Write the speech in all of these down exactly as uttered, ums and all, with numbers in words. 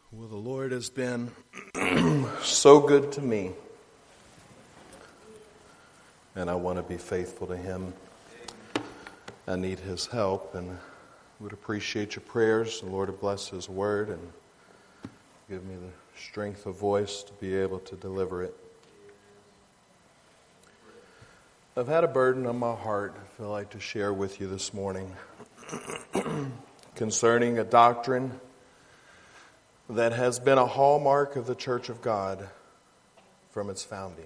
Well, the Lord has been so good to me, and I want to be faithful to Him. I need His help, and would appreciate your prayers. The Lord to bless His word and give me the strength of voice to be able to deliver it. I've had a burden on my heart I feel like to share with you this morning concerning a doctrine that has been a hallmark of the Church of God from its founding.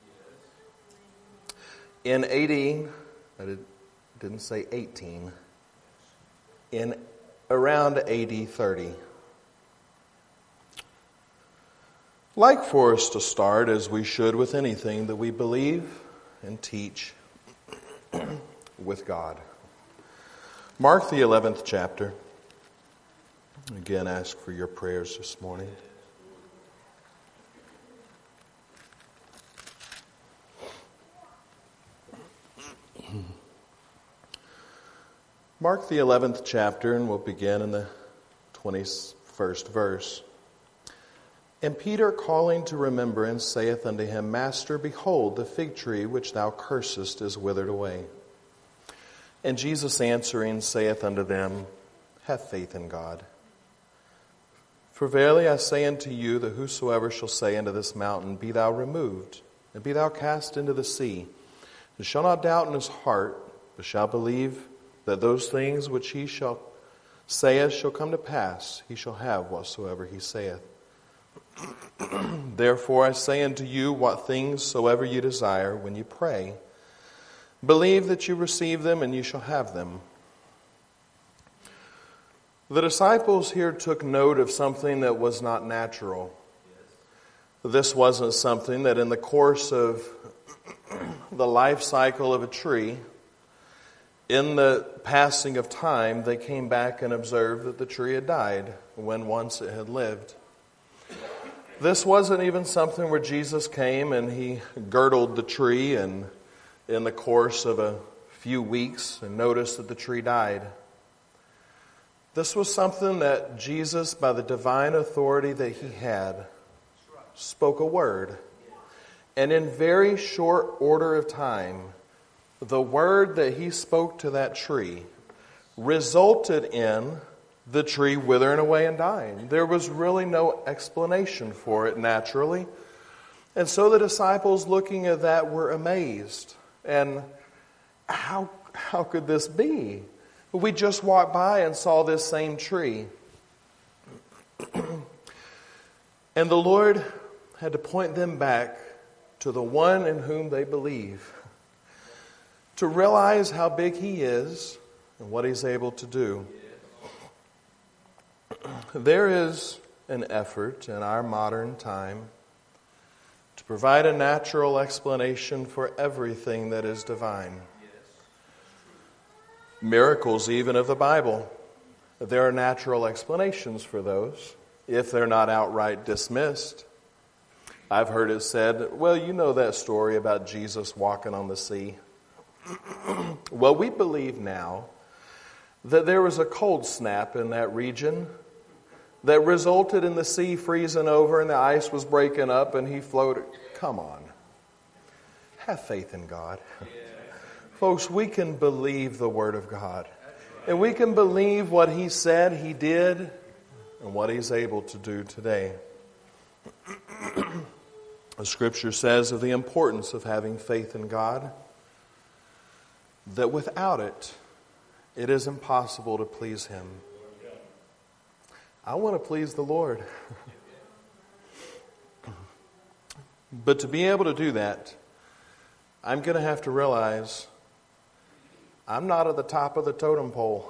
In A D, I did, didn't say eighteen, in around A D thirty. Like for us to start, as we should with anything that we believe and teach with God. Mark the eleventh chapter. Again, ask for your prayers this morning. Mark the eleventh chapter, and we'll begin in the twenty-first verse. And Peter, calling to remembrance, saith unto him, Master, behold, the fig tree which thou cursest is withered away. And Jesus answering saith unto them, Have faith in God. For verily I say unto you, that whosoever shall say unto this mountain, Be thou removed, and be thou cast into the sea, and shall not doubt in his heart, but shall believe that those things which he shall saith shall come to pass, he shall have whatsoever he saith. Therefore I say unto you, what things soever you desire, when you pray, believe that you receive them, and you shall have them. The disciples here took note of something that was not natural. This wasn't something that in the course of the life cycle of a tree, in the passing of time, they came back and observed that the tree had died when once it had lived. This wasn't even something where Jesus came and He girdled the tree and in the course of a few weeks and noticed that the tree died. This was something that Jesus, by the divine authority that He had, spoke a word. And in very short order of time, the word that He spoke to that tree resulted in the tree withering away and dying. There was really no explanation for it naturally. And so the disciples looking at that were amazed. And how, how could this be? We just walked by and saw this same tree. And the Lord had to point them back to the one in whom they believe, to realize how big He is and what He's able to do. There is an effort in our modern time to provide a natural explanation for everything that is divine. Miracles even of the Bible, there are natural explanations for those, if they're not outright dismissed. I've heard it said, well, you know that story about Jesus walking on the sea. Well, we believe now that there was a cold snap in that region that resulted in the sea freezing over and the ice was breaking up and He floated. Come on. Have faith in God. Folks, we can believe the Word of God. And we can believe what He said He did and what He's able to do today. The Scripture says of the importance of having faith in God, that without it, it is impossible to please Him. I want to please the Lord. But to be able to do that, I'm going to have to realize I'm not at the top of the totem pole.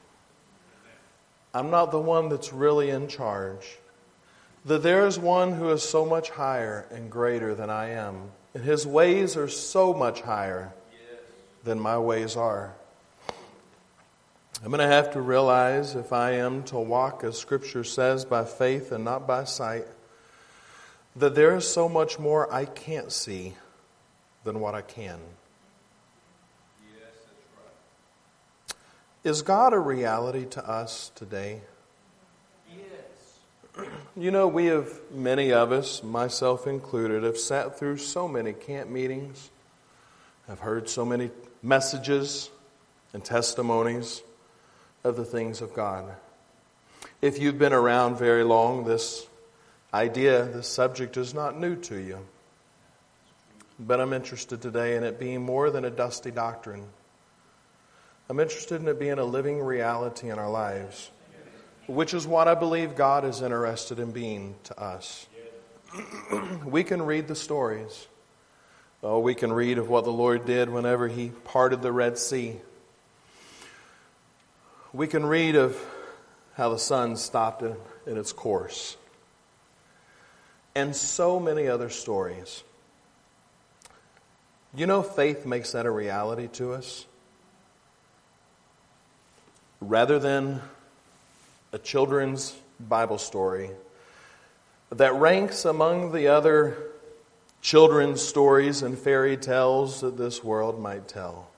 I'm not the one that's really in charge. That there is one who is so much higher and greater than I am. And His ways are so much higher than my ways are. I'm going to have to realize, if I am to walk, as Scripture says, by faith and not by sight, that there is so much more I can't see than what I can. Yes, that's right. Is God a reality to us today? Yes. You know, we have, many of us, myself included, have sat through so many camp meetings, have heard so many messages and testimonies of the things of God. If you've been around very long, this idea, this subject is not new to you. But I'm interested today in it being more than a dusty doctrine. I'm interested in it being a living reality in our lives, which is what I believe God is interested in being to us. We can read the stories. Oh, we can read of what the Lord did whenever He parted the Red Sea. We can read of how the sun stopped in, in its course. And so many other stories. You know, faith makes that a reality to us. Rather than a children's Bible story that ranks among the other children's stories and fairy tales that this world might tell.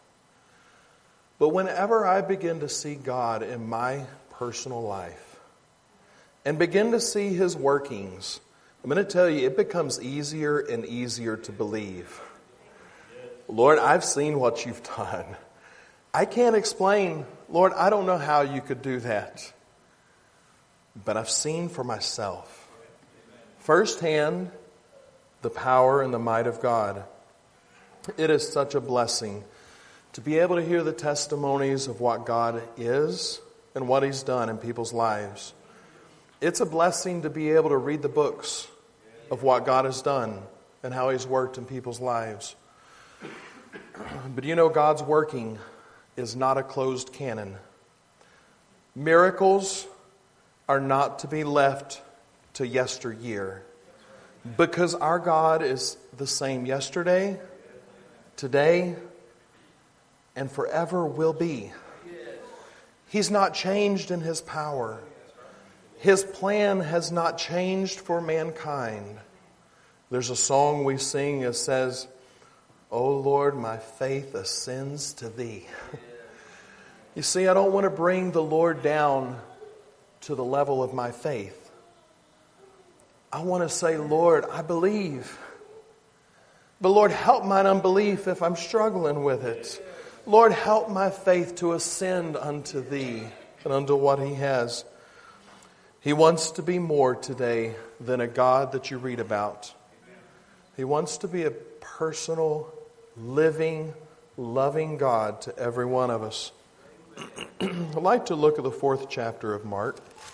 But whenever I begin to see God in my personal life and begin to see His workings, I'm going to tell you, it becomes easier and easier to believe. Lord, I've seen what You've done. I can't explain. Lord, I don't know how You could do that. But I've seen for myself, firsthand, the power and the might of God. It is such a blessing to be able to hear the testimonies of what God is and what He's done in people's lives. It's a blessing to be able to read the books of what God has done and how He's worked in people's lives. But you know, God's working is not a closed canon. Miracles are not to be left to yesteryear, because our God is the same yesterday, today, and forever will be. He's not changed in His power. His plan has not changed for mankind. There's a song we sing that says, "O Lord, my faith ascends to Thee." You see, I don't want to bring the Lord down to the level of my faith. I want to say, Lord, I believe. But Lord, help mine unbelief if I'm struggling with it. Lord, help my faith to ascend unto Thee and unto what He has. He wants to be more today than a God that you read about. He wants to be a personal, living, loving God to every one of us. I'd like to look at the fourth chapter of Mark.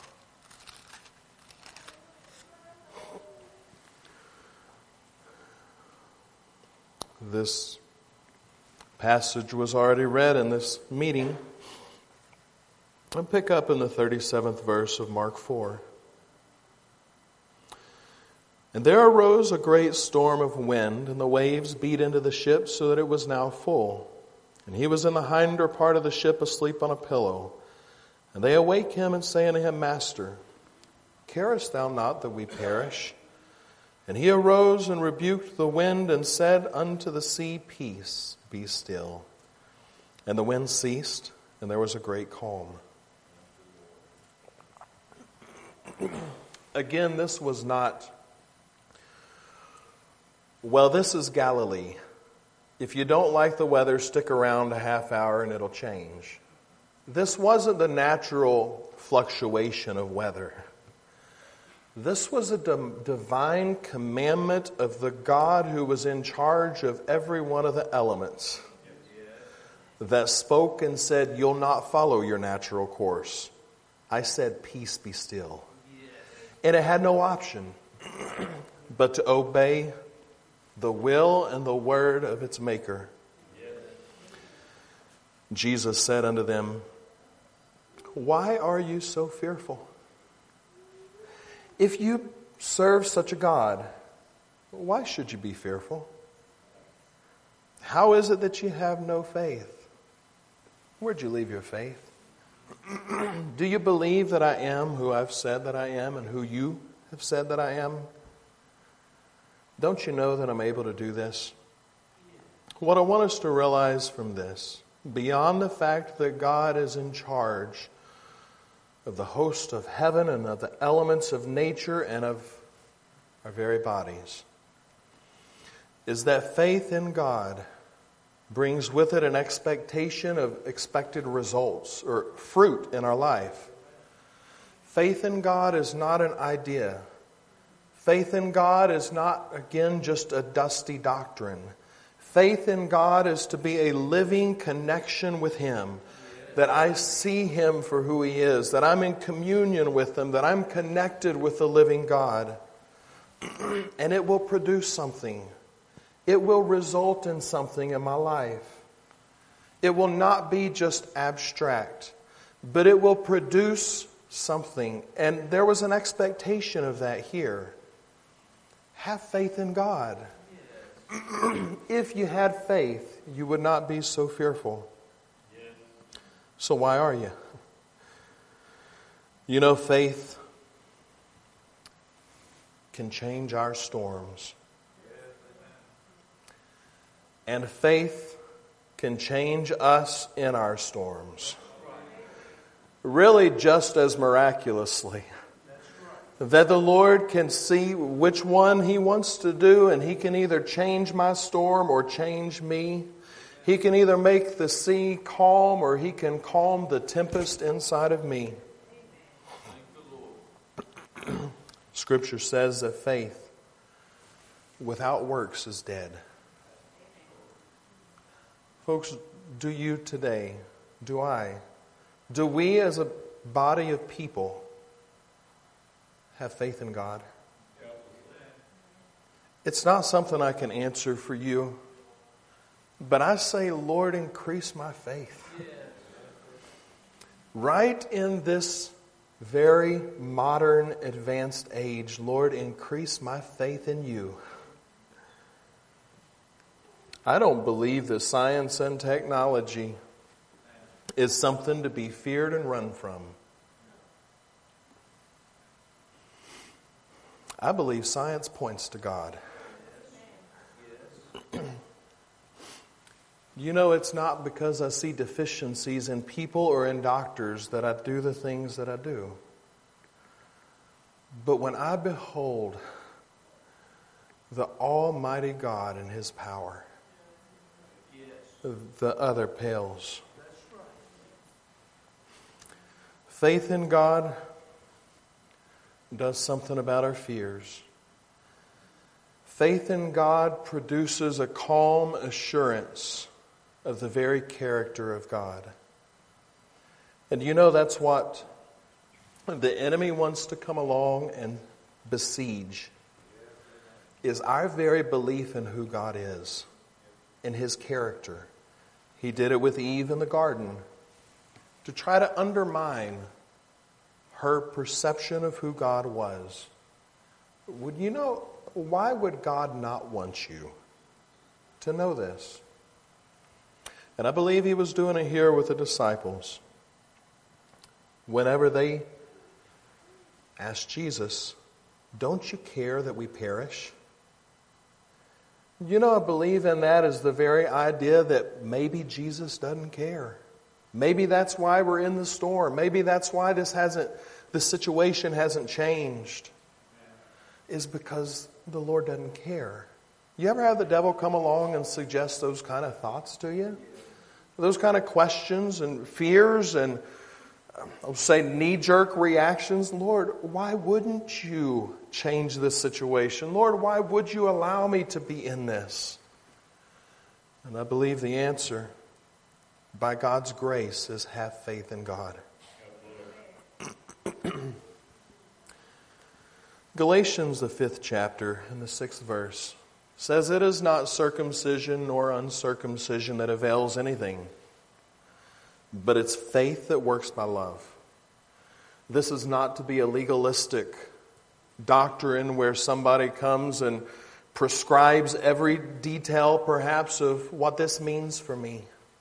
This passage was already read in this meeting. I'll pick up in the thirty-seventh verse of Mark four. "And there arose a great storm of wind, and the waves beat into the ship so that it was now full. And he was in the hinder part of the ship asleep on a pillow. And they awake him and say unto him, Master, carest thou not that we perish? And he arose and rebuked the wind and said unto the sea, Peace, be still. And the wind ceased, and there was a great calm." Again, this was not, well, this is Galilee. If you don't like the weather, stick around a half hour and it'll change. This wasn't the natural fluctuation of weather. This was a divine commandment of the God who was in charge of every one of the elements, that spoke and said, "You'll not follow your natural course." I said, "Peace, be still." And it had no option but to obey the will and the word of its maker. Jesus said unto them, "Why are you so fearful? If you serve such a God, why should you be fearful? How is it that you have no faith?" Where'd you leave your faith? Do you believe that I am who I've said that I am and who you have said that I am? Don't you know that I'm able to do this? What I want us to realize from this, beyond the fact that God is in charge of the host of heaven and of the elements of nature and of our very bodies, is that faith in God brings with it an expectation of expected results or fruit in our life. Faith in God is not an idea. Faith in God is not, again, just a dusty doctrine. Faith in God is to be a living connection with Him, that I see Him for who He is, that I'm in communion with Him, that I'm connected with the living God. And it will produce something. It will result in something in my life. It will not be just abstract, but it will produce something. And there was an expectation of that here. Have faith in God. If you had faith, you would not be so fearful. So why are you? You know, faith can change our storms. And faith can change us in our storms. Really just as miraculously. That the Lord can see which one He wants to do, and He can either change my storm or change me. He can either make the sea calm or He can calm the tempest inside of me. Scripture says that faith without works is dead. Folks, do you today, do I, do we as a body of people have faith in God? It's not something I can answer for you, but I say, Lord, increase my faith. Right in this very modern, advanced age, Lord, increase my faith in You. I don't believe that science and technology is something to be feared and run from. I believe science points to God. You know, it's not because I see deficiencies in people or in doctors that I do the things that I do. But when I behold the Almighty God and His power, the other pales. Faith in God does something about our fears. Faith in God produces a calm assurance of the very character of God. And you know that's what the enemy wants to come along and besiege, is our very belief in who God is, in His character. He did it with Eve in the garden to try to undermine her perception of who God was. Would you know, why would God not want you to know this? And I believe He was doing it here with the disciples. Whenever they asked Jesus, don't you care that we perish? You know, I believe in that as the very idea that maybe Jesus doesn't care. Maybe that's why we're in the storm. Maybe that's why this hasn't, the situation hasn't changed. Is because the Lord doesn't care. You ever have the devil come along and suggest those kind of thoughts to you? Those kind of questions and fears and, I'll say, knee-jerk reactions. Lord, why wouldn't you change this situation? Lord, why would you allow me to be in this? And I believe the answer, by God's grace, is have faith in God. Galatians, the fifth chapter, and the sixth verse, says, it is not circumcision nor uncircumcision that avails anything, but it's faith that works by love. This is not to be a legalistic doctrine where somebody comes and prescribes every detail, perhaps, of what this means for me.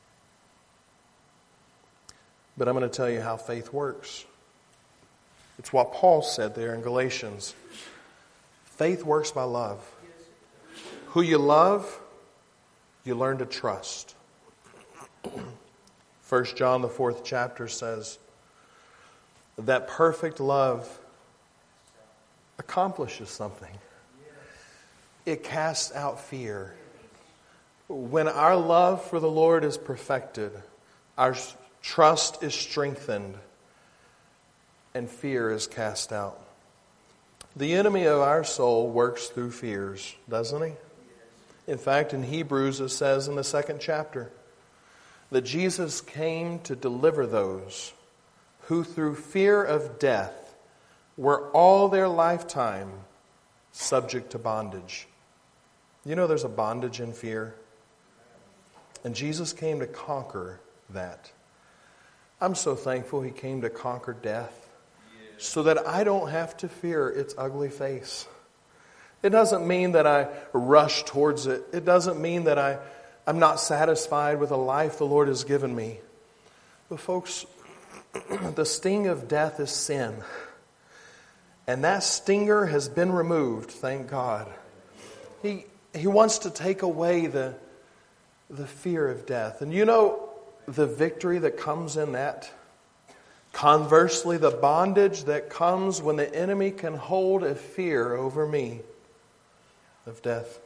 But I'm going to tell you how faith works. It's what Paul said there in Galatians. Faith works by love. Who you love, you learn to trust. First John, the fourth chapter says, that perfect love accomplishes something. It casts out fear. When our love for the Lord is perfected, our trust is strengthened, and fear is cast out. The enemy of our soul works through fears, doesn't he? In fact, in Hebrews it says in the second chapter that Jesus came to deliver those who through fear of death were all their lifetime subject to bondage. You know there's a bondage in fear? And Jesus came to conquer that. I'm so thankful He came to conquer death so that I don't have to fear its ugly face. It doesn't mean that I rush towards it. It doesn't mean that I, I'm not satisfied with the life the Lord has given me. But folks, the sting of death is sin. And that stinger has been removed, thank God. He, he wants to take away the, the fear of death. And you know the victory that comes in that? Conversely, the bondage that comes when the enemy can hold a fear over me of death.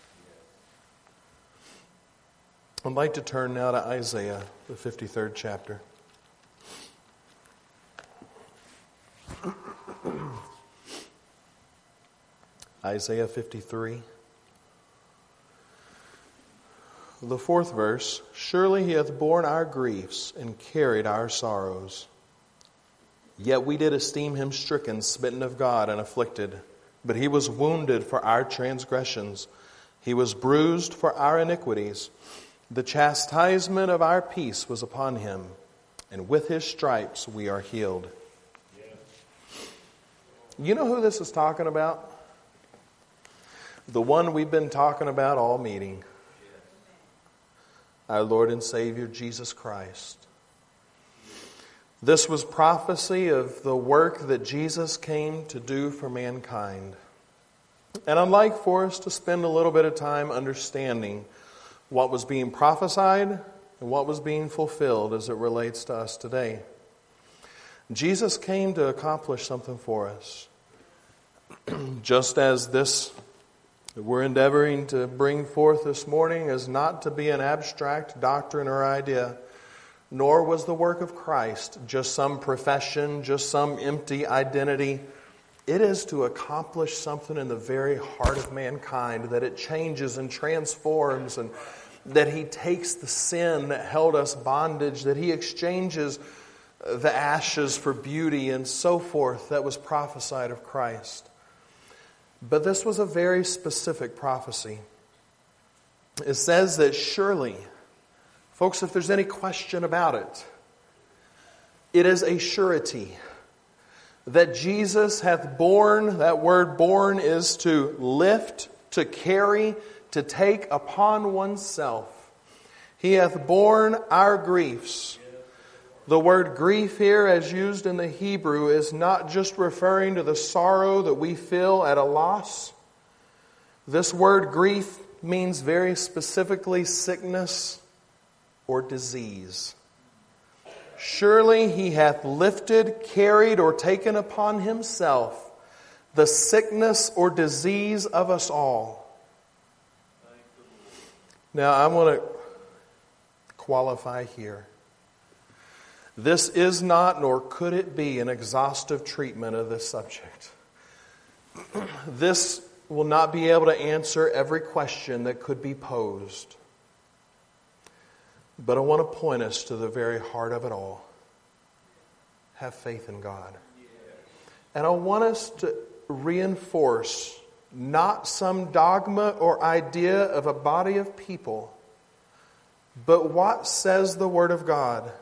I'd like to turn now to Isaiah, the fifty-third chapter. Isaiah fifty-three. The fourth verse, surely He hath borne our griefs and carried our sorrows. Yet we did esteem Him stricken, smitten of God, and afflicted. But He was wounded for our transgressions. He was bruised for our iniquities. The chastisement of our peace was upon Him, and with His stripes we are healed. You know who this is talking about? The one we've been talking about all meeting. Our Lord and Savior, Jesus Christ. This was prophecy of the work that Jesus came to do for mankind. And I'd like for us to spend a little bit of time understanding what was being prophesied and what was being fulfilled as it relates to us today. Jesus came to accomplish something for us. Just as this that we're endeavoring to bring forth this morning is not to be an abstract doctrine or idea, nor was the work of Christ just some profession, just some empty identity. It is to accomplish something in the very heart of mankind, that it changes and transforms, and that He takes the sin that held us bondage, that He exchanges the ashes for beauty and so forth that was prophesied of Christ. But this was a very specific prophecy. It says that surely, folks, if there's any question about it, it is a surety that Jesus hath borne. That word borne is to lift, to carry, to take upon oneself. He hath borne our griefs. The word grief here, as used in the Hebrew, is not just referring to the sorrow that we feel at a loss. This word grief means very specifically sickness or disease. Surely He hath lifted, carried, or taken upon Himself the sickness or disease of us all. Now, I want to qualify here. This is not, nor could it be, an exhaustive treatment of this subject. This will not be able to answer every question that could be posed. But I want to point us to the very heart of it all. Have faith in God. And I want us to reinforce not some dogma or idea of a body of people, but what says the Word of God.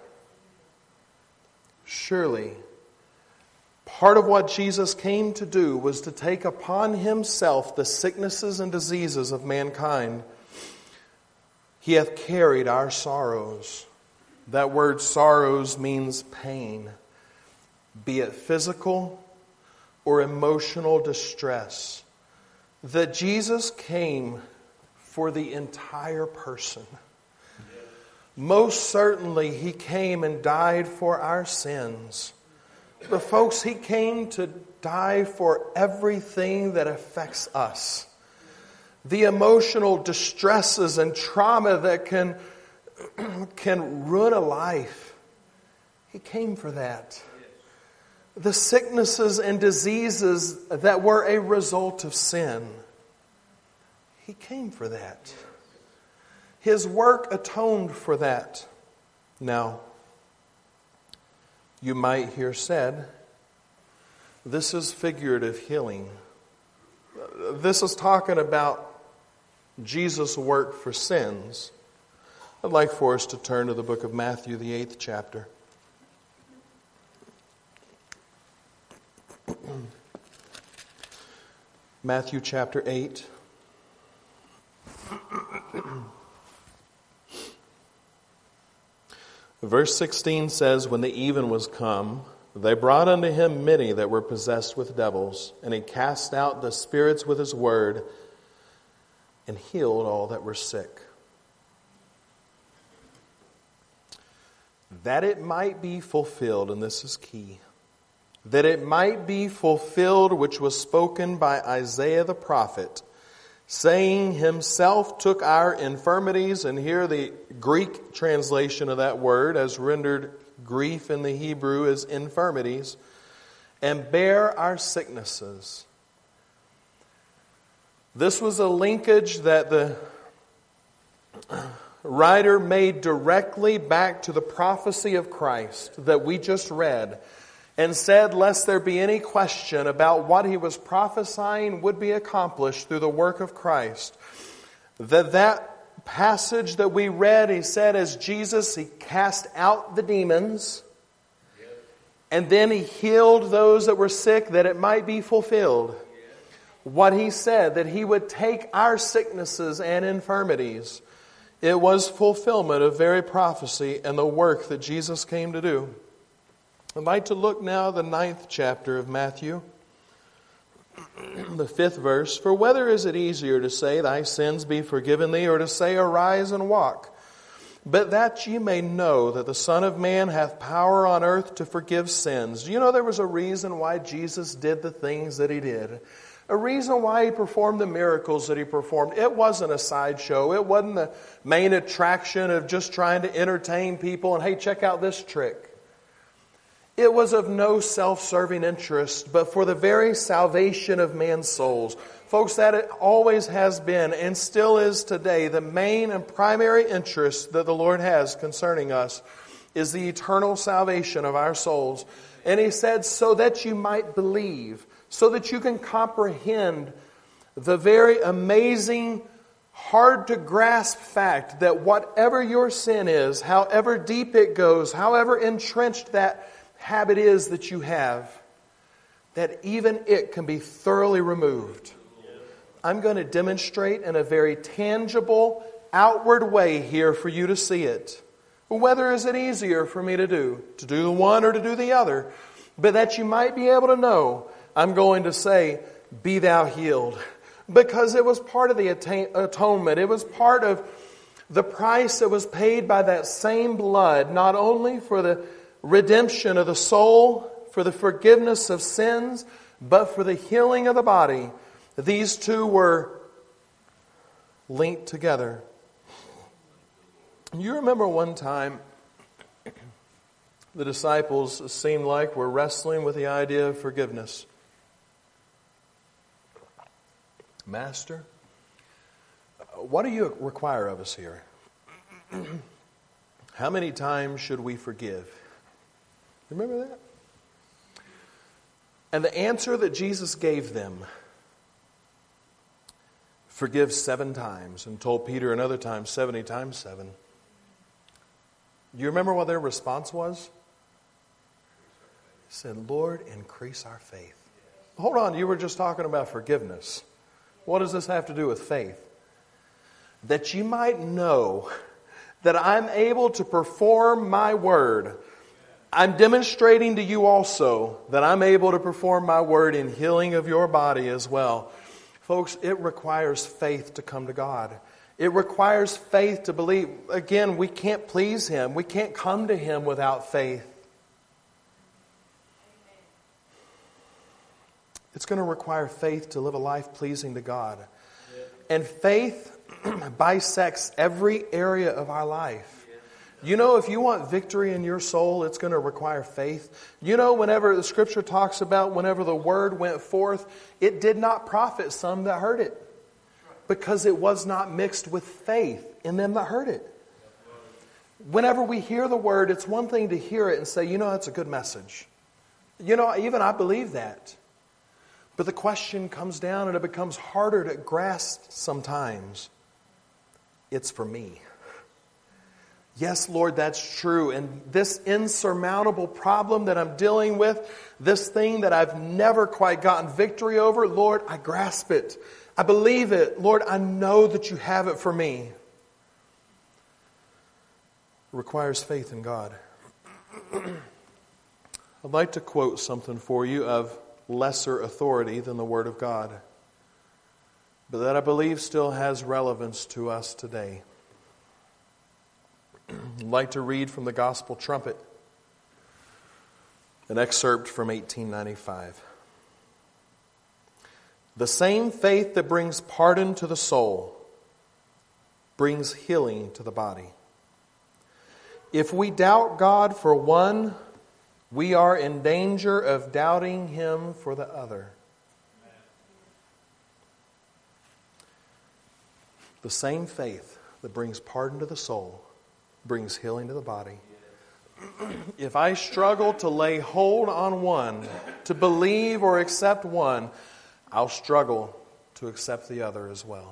Surely, part of what Jesus came to do was to take upon Himself the sicknesses and diseases of mankind. He hath carried our sorrows. That word sorrows means pain, be it physical or emotional distress. That Jesus came for the entire person. Most certainly He came and died for our sins. But folks, He came to die for everything that affects us. The emotional distresses and trauma that can, can ruin a life. He came for that. The sicknesses and diseases that were a result of sin. He came for that. His work atoned for that. Now, you might hear said, this is figurative healing. This is talking about Jesus' work for sins. I'd like for us to turn to the book of Matthew, the eighth chapter. Matthew chapter eight. Verse sixteen says, when the even was come, they brought unto him many that were possessed with devils, and he cast out the spirits with his word, and healed all that were sick. That it might be fulfilled, and this is key, that it might be fulfilled which was spoken by Isaiah the prophet, saying, himself took our infirmities, and here the Greek translation of that word, as rendered grief in the Hebrew, is infirmities, and bare our sicknesses. This was a linkage that the writer made directly back to the prophecy of Christ that we just read, and said, lest there be any question about what he was prophesying would be accomplished through the work of Christ. That that passage that we read, he said, as Jesus, he cast out the demons, and then he healed those that were sick, that it might be fulfilled. What he said, that he would take our sicknesses and infirmities. It was fulfillment of very prophecy and the work that Jesus came to do. I'd like to look now at the ninth chapter of Matthew, the fifth verse. For whether is it easier to say, thy sins be forgiven thee, or to say, arise and walk? But that ye may know that the Son of Man hath power on earth to forgive sins. You know, there was a reason why Jesus did the things that he did. A reason why he performed the miracles that he performed. It wasn't a sideshow. It wasn't the main attraction of just trying to entertain people and, hey, check out this trick. It was of no self-serving interest, but for the very salvation of man's souls. Folks, that it always has been and still is today, the main and primary interest that the Lord has concerning us is the eternal salvation of our souls. And he said, so that you might believe, so that you can comprehend the very amazing, hard to grasp fact that whatever your sin is, however deep it goes, however entrenched that habit is that you have, that even it can be thoroughly removed. I'm going to demonstrate in a very tangible, outward way here for you to see it. Whether is it easier for me to do, to do the one or to do the other, but that you might be able to know, I'm going to say, be thou healed. Because it was part of the atonement. It was part of the price that was paid by that same blood, not only for the redemption of the soul, for the forgiveness of sins, but for the healing of the body. These two were linked together. You remember one time the disciples seemed like were wrestling with the idea of forgiveness. Master, what do you require of us here? How many times should we forgive? Remember that? And the answer that Jesus gave them, forgive seven times, and told Peter another time, seventy times seven. Do you remember what their response was? He said, Lord, increase our faith. Hold on, you were just talking about forgiveness. What does this have to do with faith? That you might know that I'm able to perform my word. I'm demonstrating to you also that I'm able to perform my word in healing of your body as well. Folks, it requires faith to come to God. It requires faith to believe. Again, we can't please Him. We can't come to Him without faith. It's going to require faith to live a life pleasing to God. And faith bisects every area of our life. You know, if you want victory in your soul, it's going to require faith. You know, whenever the Scripture talks about whenever the word went forth, it did not profit some that heard it, because it was not mixed with faith in them that heard it. Whenever we hear the word, it's one thing to hear it and say, you know, that's a good message. You know, even I believe that. But the question comes down and it becomes harder to grasp sometimes. It's for me. Yes, Lord, that's true. And this insurmountable problem that I'm dealing with, this thing that I've never quite gotten victory over, Lord, I grasp it. I believe it. Lord, I know that you have it for me. It requires faith in God. I'd like to quote something for you of lesser authority than the Word of God, but that I believe still has relevance to us today. I'd like to read from the Gospel Trumpet, an excerpt from eighteen ninety-five. The same faith that brings pardon to the soul brings healing to the body. If we doubt God for one, we are in danger of doubting Him for the other. The same faith that brings pardon to the soul brings healing to the body. If I struggle to lay hold on one, to believe or accept one, I'll struggle to accept the other as well.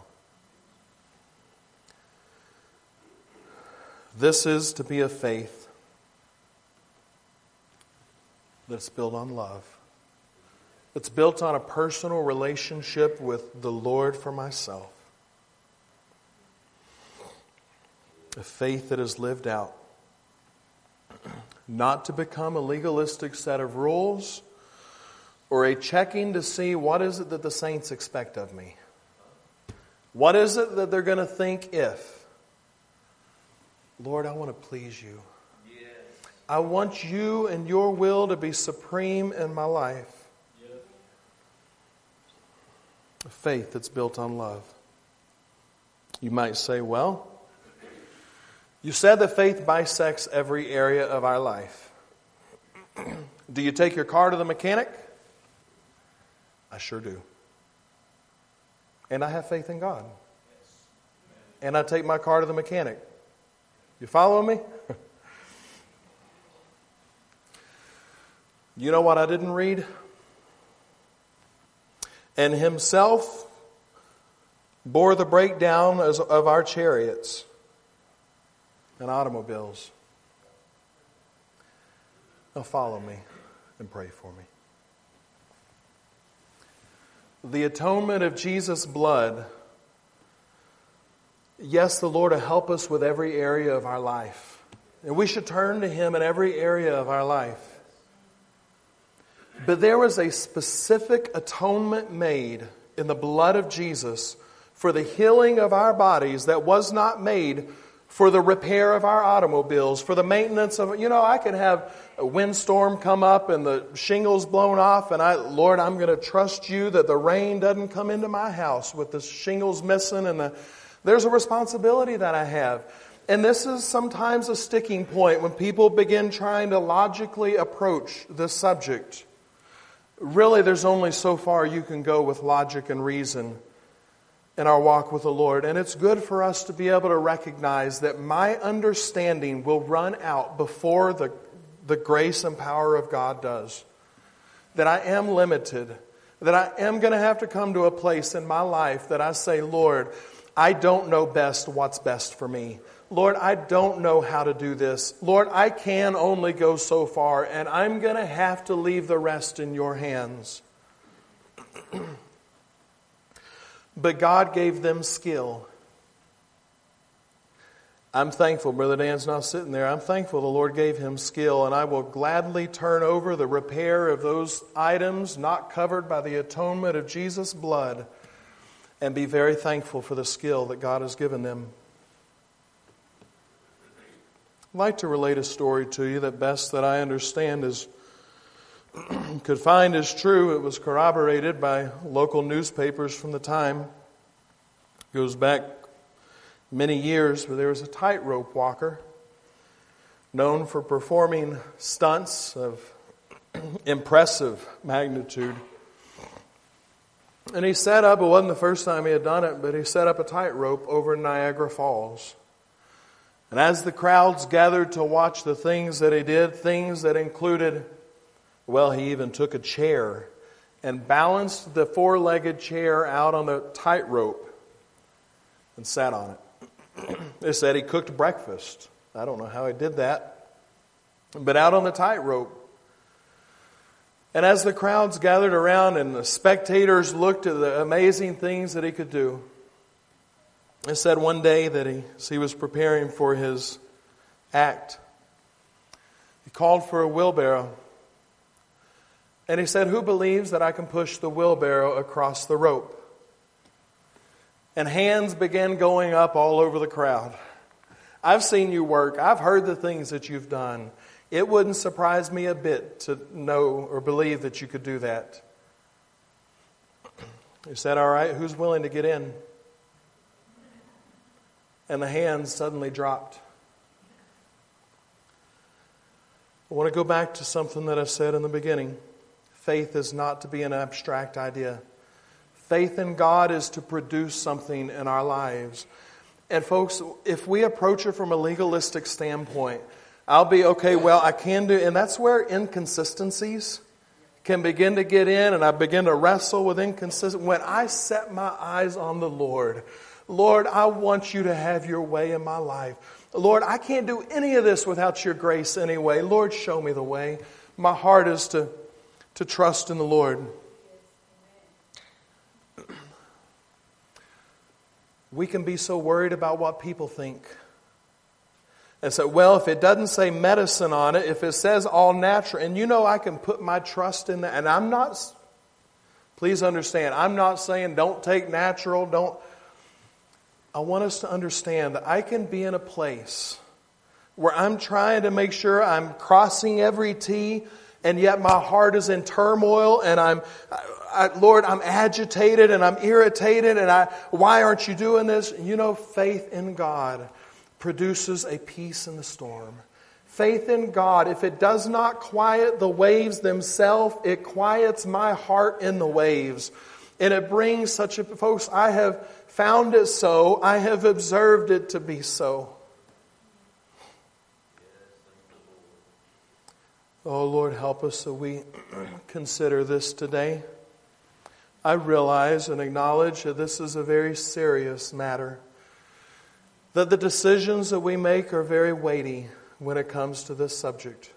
This is to be a faith that's built on love. It's built on a personal relationship with the Lord for myself. A faith that is lived out. Not to become a legalistic set of rules or a checking to see what is it that the saints expect of me. What is it that they're going to think if? Lord, I want to please you. Yes. I want you and your will to be supreme in my life. Yes. A faith that's built on love. You might say, well, you said that faith bisects every area of our life. Do you take your car to the mechanic? I sure do. And I have faith in God. And I take my car to the mechanic. You following me? You know what I didn't read? And himself bore the breakdown of our chariots and automobiles. Now follow me and pray for me. The atonement of Jesus' blood, yes, the Lord will help us with every area of our life. And we should turn to Him in every area of our life. But there was a specific atonement made in the blood of Jesus for the healing of our bodies that was not made for the repair of our automobiles, for the maintenance of, you know, I could have a windstorm come up and the shingles blown off, and I, Lord, I'm going to trust you that the rain doesn't come into my house with the shingles missing, and the, there's a responsibility that I have. And this is sometimes a sticking point when people begin trying to logically approach this subject. Really, there's only so far you can go with logic and reason in our walk with the Lord. And it's good for us to be able to recognize that my understanding will run out before the, the grace and power of God does. That I am limited. That I am going to have to come to a place in my life that I say, Lord, I don't know best what's best for me. Lord, I don't know how to do this. Lord, I can only go so far, and I'm going to have to leave the rest in your hands. But God gave them skill. I'm thankful, Brother Dan's not sitting there. I'm thankful the Lord gave him skill, and I will gladly turn over the repair of those items not covered by the atonement of Jesus' blood and be very thankful for the skill that God has given them. I'd like to relate a story to you that best that I understand is could find is true. It was corroborated by local newspapers from the time. It goes back many years, but there was a tightrope walker known for performing stunts of impressive magnitude. And he set up, it wasn't the first time he had done it, but he set up a tightrope over Niagara Falls. And as the crowds gathered to watch the things that he did, things that included, well, he even took a chair and balanced the four-legged chair out on the tightrope and sat on it. They said he cooked breakfast. I don't know how he did that. But out on the tightrope. And as the crowds gathered around and the spectators looked at the amazing things that he could do, it said one day that he, as he was preparing for his act, he called for a wheelbarrow. And he said, "Who believes that I can push the wheelbarrow across the rope?" And hands began going up all over the crowd. I've seen you work. I've heard the things that you've done. It wouldn't surprise me a bit to know or believe that you could do that. He said, "All right, who's willing to get in?" And the hands suddenly dropped. I want to go back to something that I said in the beginning. Faith is not to be an abstract idea. Faith in God is to produce something in our lives. And folks, if we approach it from a legalistic standpoint, I'll be, okay, well, I can do, and that's where inconsistencies can begin to get in, and I begin to wrestle with inconsistency. When I set my eyes on the Lord, Lord, I want you to have your way in my life. Lord, I can't do any of this without your grace anyway. Lord, show me the way. My heart is to, to trust in the Lord. We can be so worried about what people think. And so, well, if it doesn't say medicine on it, if it says all natural, and you know I can put my trust in that. And I'm not, please understand, I'm not saying don't take natural, don't. I want us to understand that I can be in a place where I'm trying to make sure I'm crossing every T, and yet my heart is in turmoil, and I'm, I, Lord, I'm agitated and I'm irritated, and I, why aren't you doing this? You know, faith in God produces a peace in the storm. Faith in God, if it does not quiet the waves themselves, it quiets my heart in the waves. And it brings such a, folks, I have found it so. I have observed it to be so. Oh, Lord, help us so we consider this today. I realize and acknowledge that this is a very serious matter. That the decisions that we make are very weighty when it comes to this subject.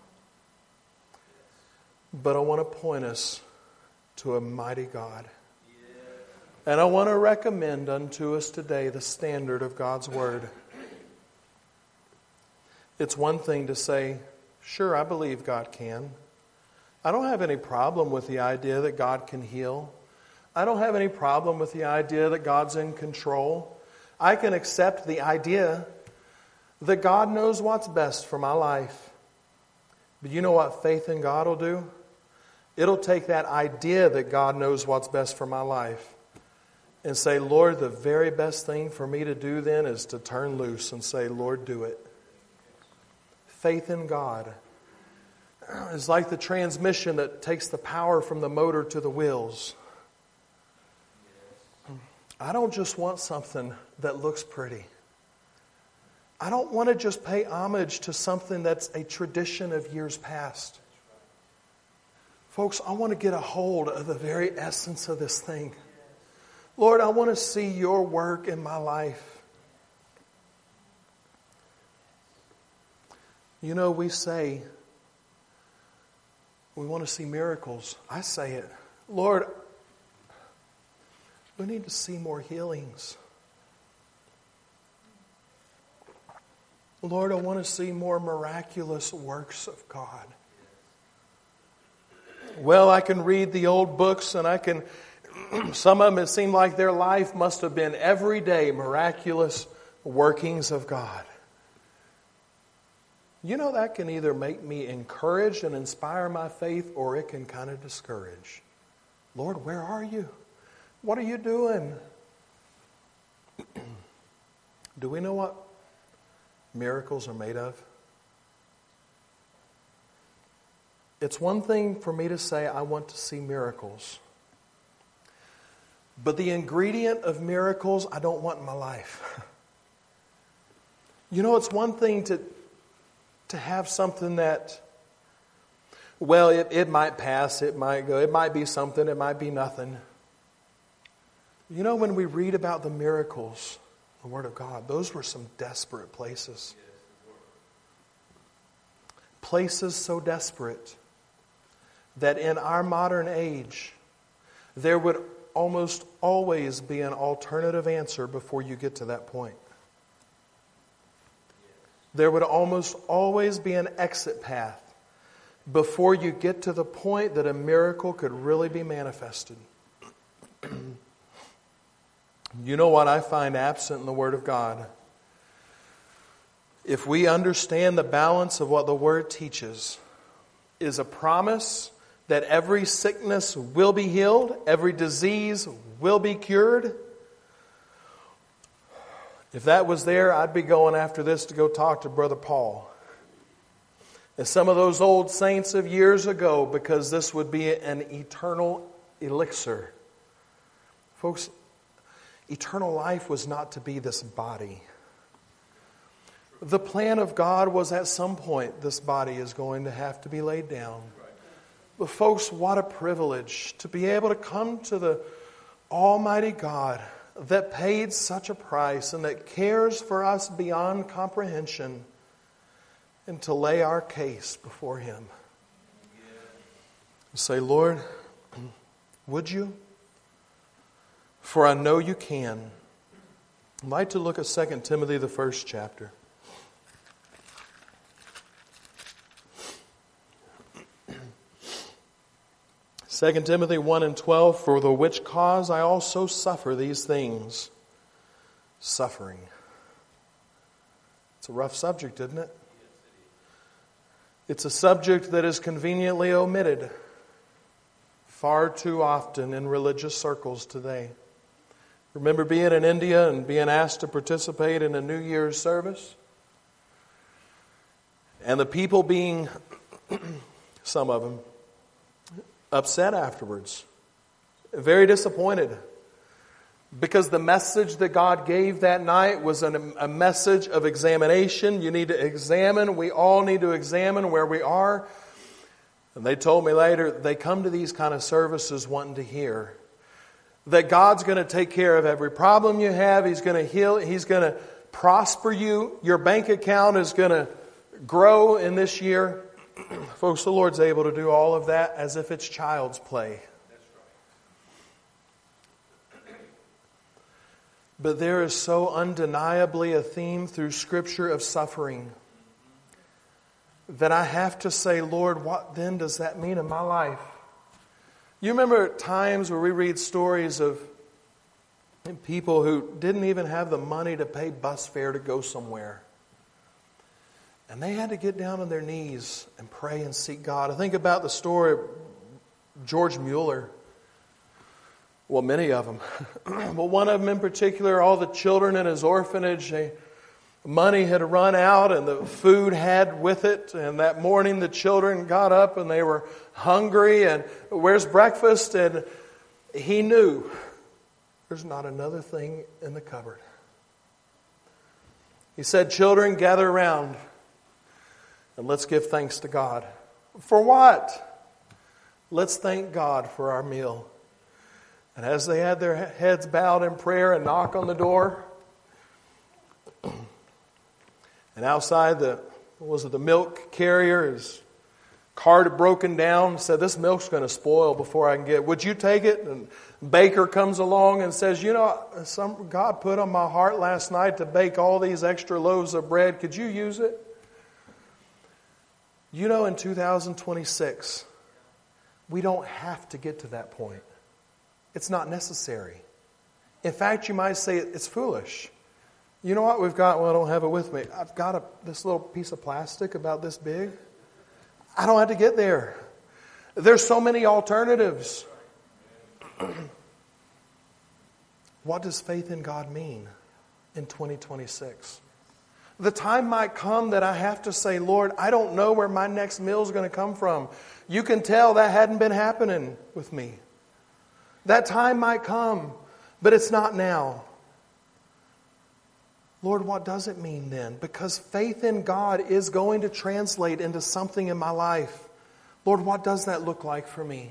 But I want to point us to a mighty God. And I want to recommend unto us today the standard of God's Word. It's one thing to say, sure, I believe God can. I don't have any problem with the idea that God can heal. I don't have any problem with the idea that God's in control. I can accept the idea that God knows what's best for my life. But you know what faith in God will do? It'll take that idea that God knows what's best for my life and say, Lord, the very best thing for me to do then is to turn loose and say, Lord, do it. Faith in God is like the transmission that takes the power from the motor to the wheels. I don't just want something that looks pretty. I don't want to just pay homage to something that's a tradition of years past. Folks, I want to get a hold of the very essence of this thing. Lord, I want to see your work in my life. You know, we say we want to see miracles. I say it. Lord, we need to see more healings. Lord, I want to see more miraculous works of God. Well, I can read the old books and I can, some of them it seemed like their life must have been every day miraculous workings of God. You know, that can either make me encourage and inspire my faith, or it can kind of discourage. Lord, where are you? What are you doing? Do we know what miracles are made of? It's one thing for me to say, I want to see miracles. But the ingredient of miracles, I don't want in my life. You know, it's one thing to, to have something that, well, it, it might pass, it might go, it might be something, it might be nothing. You know, when we read about the miracles, the Word of God, those were some desperate places. Places so desperate that in our modern age, there would almost always be an alternative answer before you get to that point. There would almost always be an exit path before you get to the point that a miracle could really be manifested. You know what I find absent in the Word of God? If we understand the balance of what the Word teaches, is a promise that every sickness will be healed, every disease will be cured. If that was there, I'd be going after this to go talk to Brother Paul and some of those old saints of years ago, because this would be an eternal elixir. Folks, eternal life was not to be this body. The plan of God was at some point this body is going to have to be laid down. But folks, what a privilege to be able to come to the Almighty God that paid such a price and that cares for us beyond comprehension, and to lay our case before Him. And say, Lord, would you? For I know you can. I'd like to look at Second Timothy, the first chapter. Second Timothy one and twelve, for the which cause I also suffer these things. Suffering. It's a rough subject, isn't it? It's a subject that is conveniently omitted far too often in religious circles today. Remember being in India and being asked to participate in a New Year's service? And the people being, some of them, upset afterwards. Very disappointed. Because the message that God gave that night was an, a message of examination. You need to examine. We all need to examine where we are. And they told me later, they come to these kind of services wanting to hear that God's going to take care of every problem you have. He's going to heal. He's going to prosper you. Your bank account is going to grow in this year. Folks, the Lord's able to do all of that as if it's child's play. But there is so undeniably a theme through Scripture of suffering that I have to say, Lord, what then does that mean in my life? You remember times where we read stories of people who didn't even have the money to pay bus fare to go somewhere. And they had to get down on their knees and pray and seek God. I think about the story of George Mueller. Well, many of them. But one of them in particular, all the children in his orphanage, they, money had run out and the food had with it. And that morning the children got up and they were hungry. And where's breakfast? And he knew there's not another thing in the cupboard. He said, children, gather around. And let's give thanks to God. For what? Let's thank God for our meal. And as they had their heads bowed in prayer and knock on the door, and outside the, what was it, the milk carrier, his cart had broken down, said, this milk's going to spoil before I can get it. Would you take it? And baker comes along and says, you know, some, God put on my heart last night to bake all these extra loaves of bread. Could you use it? You know, in two thousand twenty-six, we don't have to get to that point. It's not necessary. In fact, you might say it's foolish. You know what we've got? Well, I don't have it with me. I've got a, this little piece of plastic about this big. I don't have to get there. There's so many alternatives. What does faith in God mean in twenty twenty-six? The time might come that I have to say, Lord, I don't know where my next meal is going to come from. You can tell that hadn't been happening with me. That time might come, but it's not now. Lord, what does it mean then? Because faith in God is going to translate into something in my life. Lord, what does that look like for me?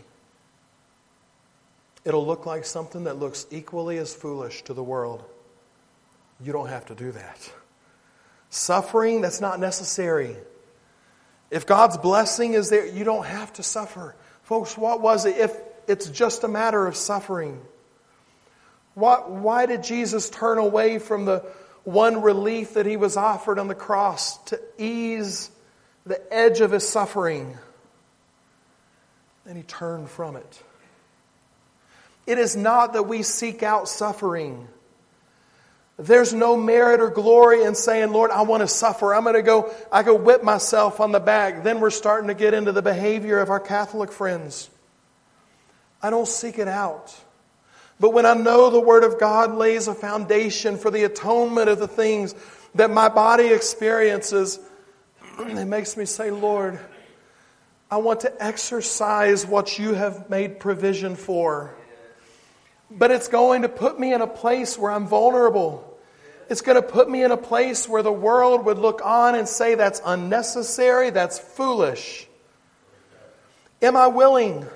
It'll look like something that looks equally as foolish to the world. You don't have to do that. Suffering, that's not necessary. If God's blessing is there, you don't have to suffer. Folks, what was it if it's just a matter of suffering? What, why did Jesus turn away from the one relief that He was offered on the cross to ease the edge of His suffering? And He turned from it. It is not that we seek out suffering. There's no merit or glory in saying, Lord, I want to suffer. I'm going to go, I go whip myself on the back. Then we're starting to get into the behavior of our Catholic friends. I don't seek it out. But when I know the Word of God lays a foundation for the atonement of the things that my body experiences, it makes me say, Lord, I want to exercise what You have made provision for. But it's going to put me in a place where I'm vulnerable. It's going to put me in a place where the world would look on and say, that's unnecessary, that's foolish. Am I willing?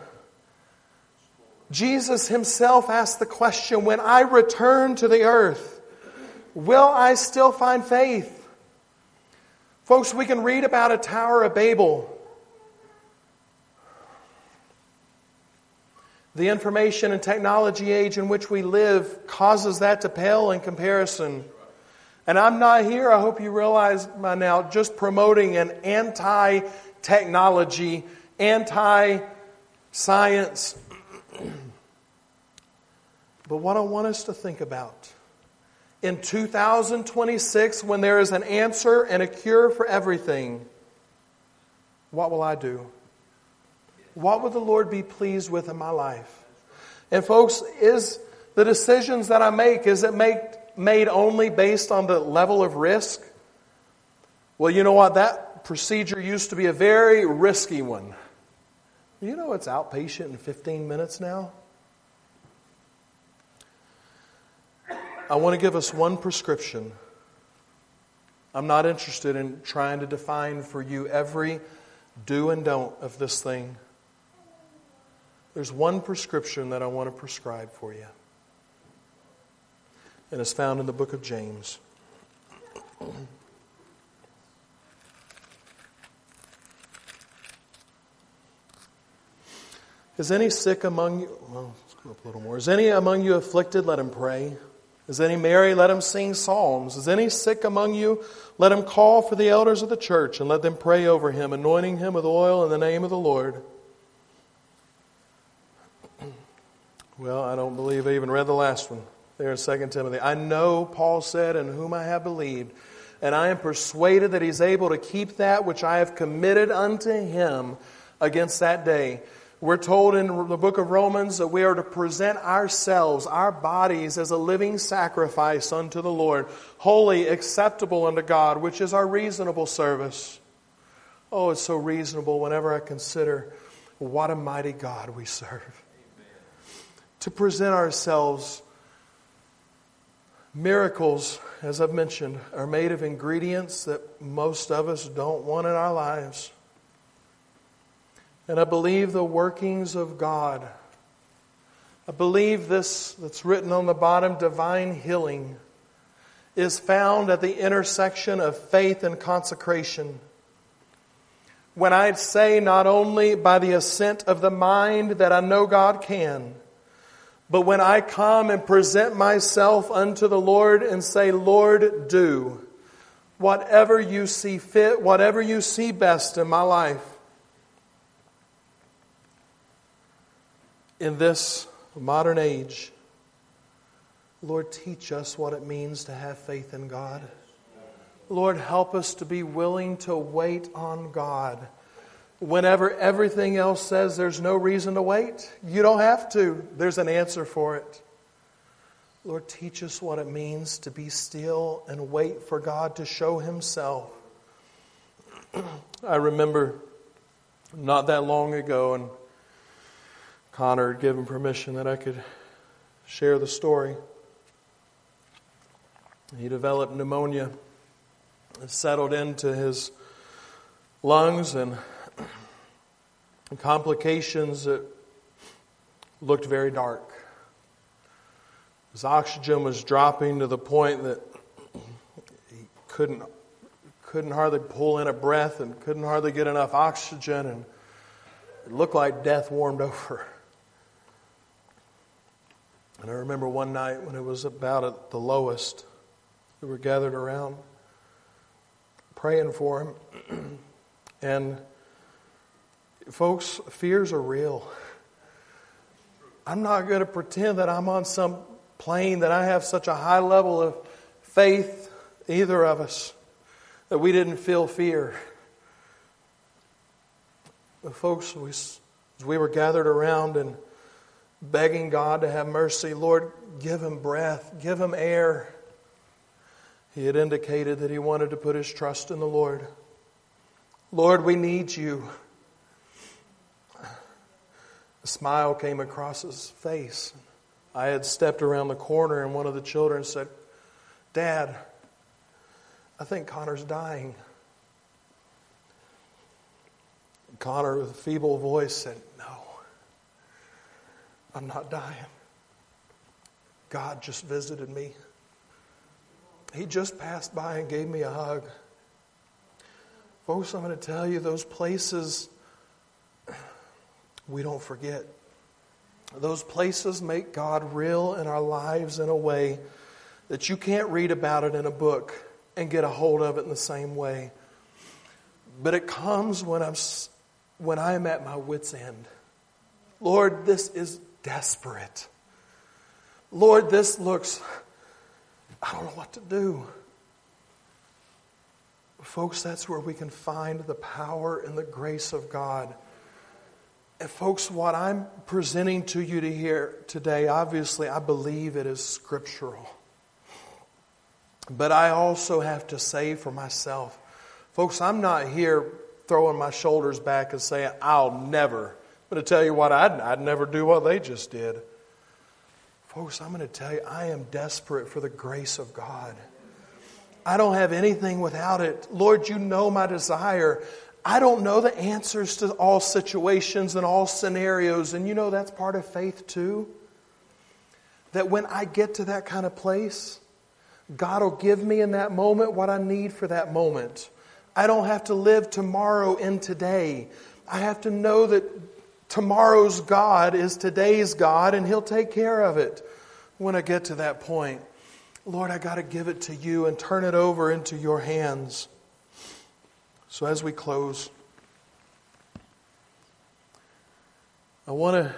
Jesus Himself asked the question, when I return to the earth, will I still find faith? Folks, we can read about a Tower of Babel. The information and technology age in which we live causes that to pale in comparison. And I'm not here, I hope you realize by now, just promoting an anti-technology, anti-science. But what I want us to think about, in two thousand twenty-six, when there is an answer and a cure for everything, what will I do? What would the Lord be pleased with in my life? And folks, is the decisions that I make, is it make, made only based on the level of risk? Well, you know what? That procedure used to be a very risky one. You know it's outpatient in fifteen minutes now? I want to give us one prescription. I'm not interested in trying to define for you every do and don't of this thing. There's one prescription that I want to prescribe for you. And it's found in the book of James. Is any sick among you? Well, let's go up a little more. Is any among you afflicted? Let him pray. Is any merry? Let him sing psalms. Is any sick among you? Let him call for the elders of the church and let them pray over him, anointing him with oil in the name of the Lord. Well, I don't believe I even read the last one there in Second Timothy. I know, Paul said, in whom I have believed, and I am persuaded that He's able to keep that which I have committed unto Him against that day. We're told in the book of Romans that we are to present ourselves, our bodies, as a living sacrifice unto the Lord, holy, acceptable unto God, which is our reasonable service. Oh, it's so reasonable whenever I consider what a mighty God we serve. Amen. To present ourselves. Miracles, as I've mentioned, are made of ingredients that most of us don't want in our lives. And I believe the workings of God. I believe this that's written on the bottom, divine healing, is found at the intersection of faith and consecration. When I say not only by the assent of the mind that I know God can, but when I come and present myself unto the Lord and say, Lord, do whatever you see fit, whatever you see best in my life. In this modern age, Lord, teach us what it means to have faith in God. Lord, help us to be willing to wait on God. Whenever everything else says there's no reason to wait, you don't have to. There's an answer for it. Lord, teach us what it means to be still and wait for God to show Himself. I remember not that long ago, and Connor had given permission that I could share the story. He developed pneumonia. It settled into his lungs and complications that looked very dark. His oxygen was dropping to the point that he couldn't couldn't hardly pull in a breath and couldn't hardly get enough oxygen, and it looked like death warmed over. And I remember one night when it was about at the lowest, we were gathered around praying for him. And folks, fears are real. I'm not going to pretend that I'm on some plane that I have such a high level of faith, either of us, that we didn't feel fear. But folks, we, as we were gathered around and begging God to have mercy, Lord, give him breath, give him air. He had indicated that he wanted to put his trust in the Lord. Lord, we need you. A smile came across his face. I had stepped around the corner and one of the children said, Dad, I think Connor's dying. Connor, with a feeble voice, said, No, I'm not dying. God just visited me. He just passed by and gave me a hug. Folks, I'm going to tell you, those places we don't forget. Those places make God real in our lives in a way that you can't read about it in a book and get a hold of it in the same way. But it comes when I'm when I am at my wit's end. Lord, this is desperate. Lord, this looks, I don't know what to do. Folks, that's where we can find the power and the grace of God. And folks, what I'm presenting to you to hear today, obviously, I believe it is scriptural. But I also have to say for myself, folks, I'm not here throwing my shoulders back and saying, I'll never. I'm going to tell you what, I'd, I'd never do what they just did. Folks, I'm going to tell you, I am desperate for the grace of God. I don't have anything without it. Lord, you know my desire. I don't know the answers to all situations and all scenarios. And you know that's part of faith too. That when I get to that kind of place, God will give me in that moment what I need for that moment. I don't have to live tomorrow in today. I have to know that tomorrow's God is today's God and He'll take care of it when I get to that point. Lord, I got to give it to you and turn it over into your hands. So as we close, I want to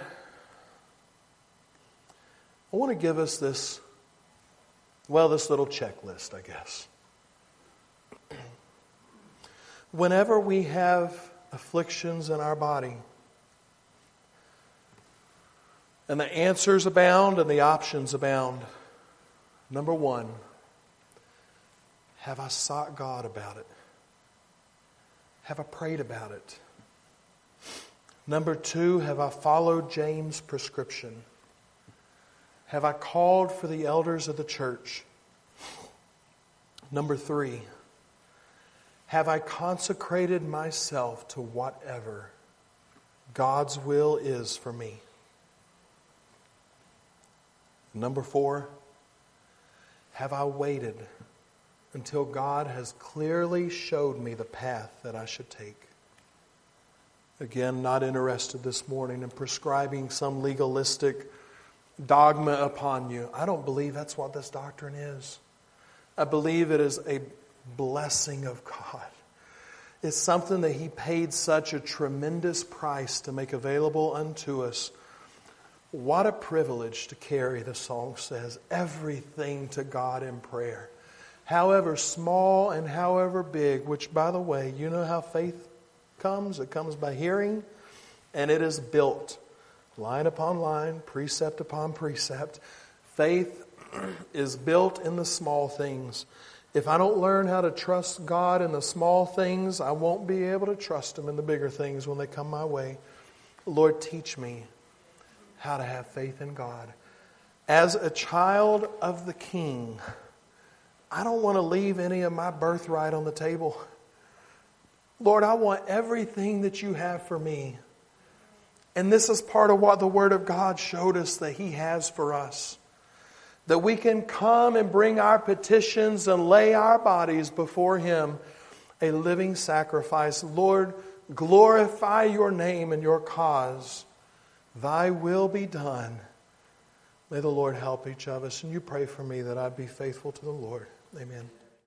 I want to give us this, well, this little checklist, I guess. Whenever we have afflictions in our body, and the answers abound and the options abound, number one, have I sought God about it? Have I prayed about it? Number two, have I followed James' prescription? Have I called for the elders of the church? Number three, have I consecrated myself to whatever God's will is for me? Number four, have I waited until God has clearly showed me the path that I should take? Again, not interested this morning in prescribing some legalistic dogma upon you. I don't believe that's what this doctrine is. I believe it is a blessing of God. It's something that He paid such a tremendous price to make available unto us What a privilege to carry, the song says, everything to God in prayer. However small and however big, which, by the way, you know how faith comes? It comes by hearing, and it is built line upon line, precept upon precept. Faith is built in the small things. If I don't learn how to trust God in the small things, I won't be able to trust Him in the bigger things when they come my way. Lord, teach me how to have faith in God. As a child of the King, I don't want to leave any of my birthright on the table. Lord, I want everything that you have for me. And this is part of what the Word of God showed us that He has for us. That we can come and bring our petitions and lay our bodies before Him, a living sacrifice. Lord, glorify your name and your cause. Thy will be done. May the Lord help each of us. And you pray for me that I'd be faithful to the Lord. Amen.